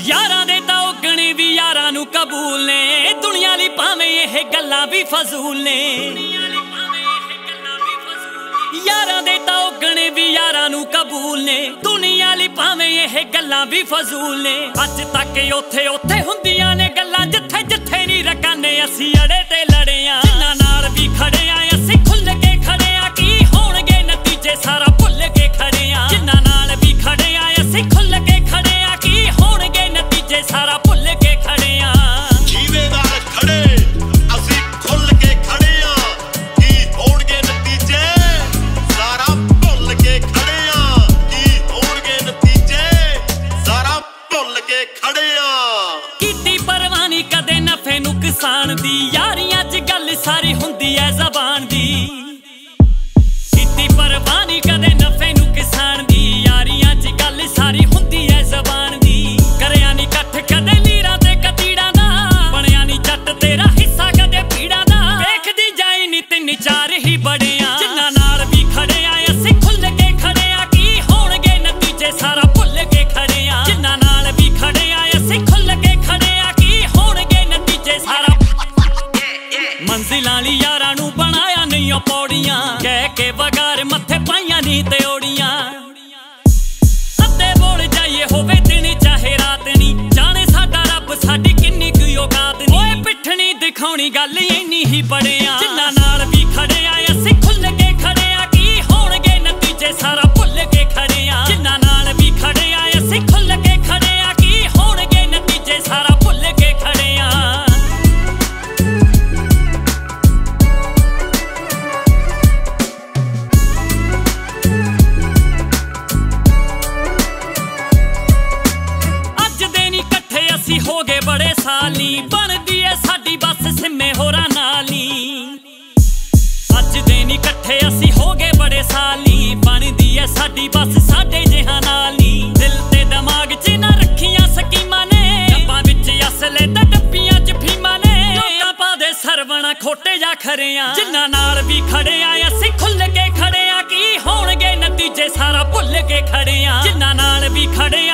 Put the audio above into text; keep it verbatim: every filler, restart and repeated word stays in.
यारां दे तां उगणे भी यारां नूं कबूल ने, दुनिया लई भावें इह गल्लां भी फजूल ने। यारां दे तां उगणे भी यारां नूं कबूल ने, दुनिया लई भावें इह गल्लां भी फजूल ने। अज तक उत्थे उत्थे हुंदियां ने गल्लां जिथे जिथे नी रकाने असीं अड़े ते लड़े आ। जिन्हां नाल भी खड़े आ असीं खुल के खड़े आ, की होणगे नतीजे सारा भुल के खड़े आ। जिन्हां नाल भी खड़े आ असीं खुल के खड़े आ, की होणगे नतीजे सारा भुल के खड़े आ। जीवे नाल खड़े असीं खुल के खड़े आ, की होणगे नतीजे सारा भुल के खड़े आ। की होणगे नतीजे सारा भुल के खड़े आ। कीती परवाह नी कदे नफे नुकसान दी, यारियां च गल सारी हुंदी ऐ ज़बान दी। कीती परवाह नी कदे नफे नुकसान दी, यारियां च गल सारी हुंदी ऐ ज़बान दी। करया नी कट्ठ कदे लीरां ते कतीड़ां दा, बणिया नी जट तेरा हिस्सा कदे पीड़ां दा। देखदी जाई नी तिन चार ही बड़े आ, जिन्हां नाल भी खड़े आ असीं खुल के खड़े आ, की होणगे नतीजे सारा भुल के खड़े आ। जिन्हां नाल भी खड़े आ असीं खुल के खड़े आ, की होणगे नतीजे सारा। मंजिलां ली यारां नूं बनाया नहीं ओ पौड़ियां, कह के बगार मत्थे पाइयां नी ते ओड़ियां। सद्दे बोल जाइए होवे दिन चाहे रात नी, जाने साडा रब साडी किन्नी कुई औकात नी। ओए पिट्ठनी दिखाउणी गल इन्नी ही बड़े आ, जिन्हां नाल भी खड़े आ असीं खुल के खड़े आ, की होणगे नतीजे सारा भुल के खड़े आ। जिन्हां नाल भी खड़े आ असीं खुल के खड़े आ, की होणगे नतीजे सारा भुल के खड़े आ। असीं हो गए बड़े साली, बनदी ऐ साडी बस सिम्मे होरां नाल नी। अज दे नी कट्ठे असीं हो गए बड़े साली, बनदी ऐ साडी बस साडे जिहां नाल नी। दिल ते दिमाग च ना रखियां स्कीमां ने, डब्बां विच असले ते डब्बियां च फीमां ने। लोकां पा दे सरवणा खोटे जा खरे आ, जिन्हां नाल भी खड़े आ असीं खुल के खड़े आ, की होणगे नतीजे सारा भुल के खड़े आ। जिन्हां नाल भी खड़े